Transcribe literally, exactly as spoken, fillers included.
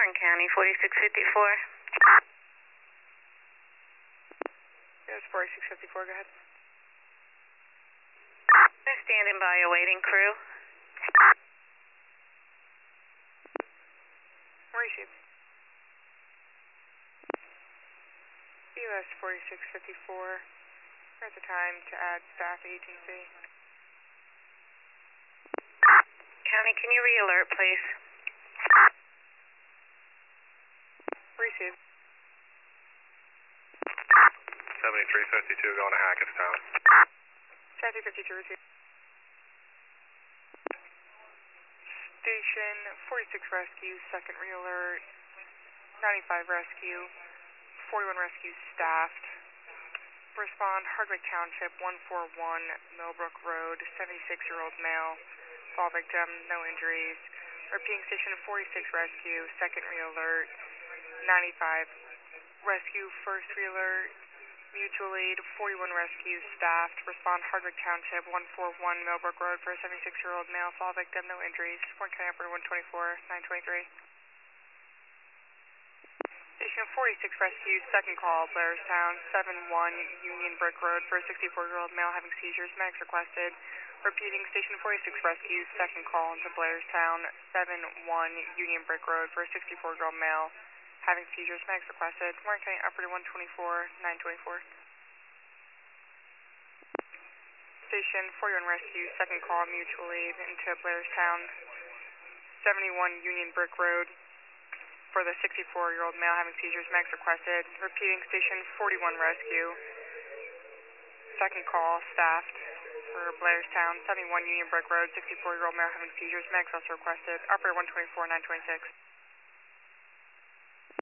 Warren County, forty-six fifty-four. Yes, forty-six fifty-four, go ahead. They're standing by awaiting crew. Received. U S forty-six fifty-four. We're at the time to add staff agency. County, can you re-alert, please? Received. seventy-three fifty-two going to Hackettstown. seventy fifty-two received. Station forty-six rescue, second re-alert. ninety-five rescue. forty-one rescue staffed. Respond Hardwick Township, one forty-one Millbrook Road, seventy-six-year-old male. Fall victim, no injuries. Repeating station forty-six rescue, second re-alert. ninety-five rescue, first re-alert. Mutual aid, forty-one rescue staffed. Respond Hardwick Township, one forty-one Millbrook Road for a seventy-six-year-old male. Fall victim, no injuries. Warren County Operator one twenty-four, nine twenty-three. Station forty-six rescue, second call, Blairstown, seven one Union Brick Road for a sixty-four-year-old male having seizures. Medics requested. Repeating station forty-six rescue, second call into Blairstown, seven one Union Brick Road for a sixty-four-year-old male having seizures. Medics requested. Warren County Operator one twenty-four, nine twenty-four. Station forty-one rescue, second call, mutual aid into Blairstown, seventy-one Union Brick Road for the sixty-four-year-old male having seizures. Medics requested. Repeating station forty-one rescue, second call, staffed for Blairstown, seventy-one Union Brick Road, sixty-four-year-old male having seizures. Medics also requested. Operator one twenty-four, nine twenty-six.